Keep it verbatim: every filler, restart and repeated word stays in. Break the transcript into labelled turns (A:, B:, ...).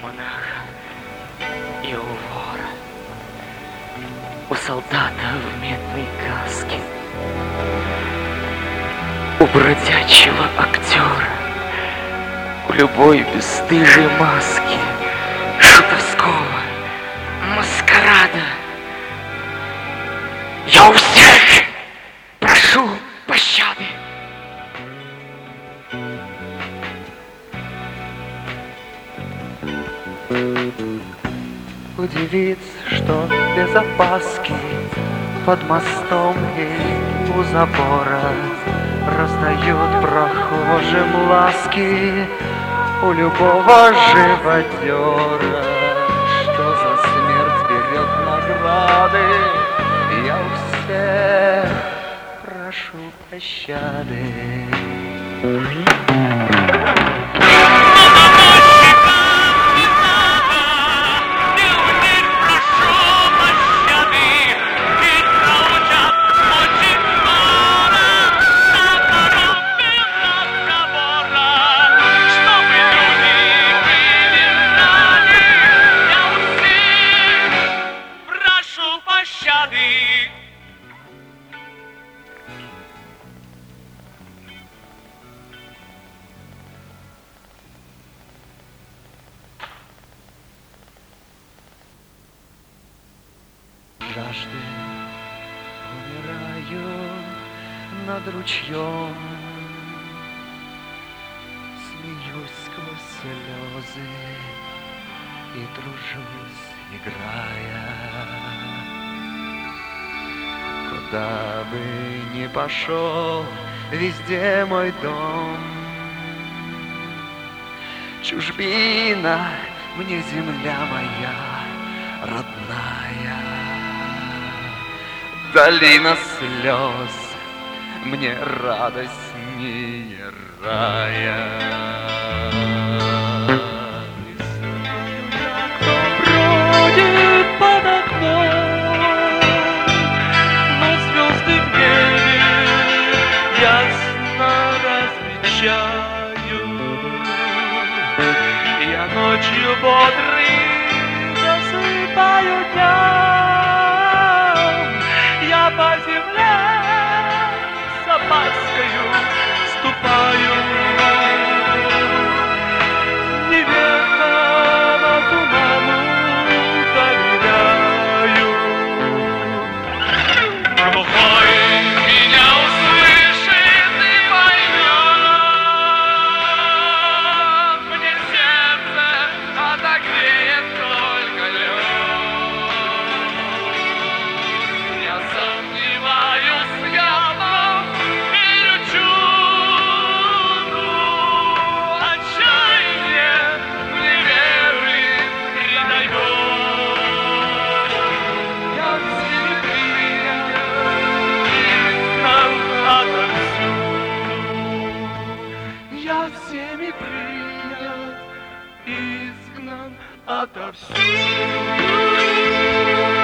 A: монаха и у вора, у солдата в медной каске, у бродячего актера, у любой бесстыжей маски, шутовского маскарада. Я у всех прошу пощады. Удивиться, что без опаски под мостом и у забора раздают прохожим ласки у любого живодера. Что за смерть берет награды? Я у всех прошу пощады. Жажды умираю над ручьем, смеюсь сквозь слезы и тружусь, играя. Куда бы ни пошел, везде мой дом. Чужбина мне земля моя родная. Долина слез мне радостнее рая.
B: Бродит под окном, но звезды в небе ясно различаю. Я ночью бодрый засыпаю днем. Я по земле с опаскою ступаю, неведомо туману доверяю. Глухой меня услышит и поймет, мне сердце отогреет только лед. Сомневаюсь я, но верю чуду, отчаяние мне веры придает. Я всеми принят, изгнан отовсюду. Я всеми принят, изгнан отовсюду.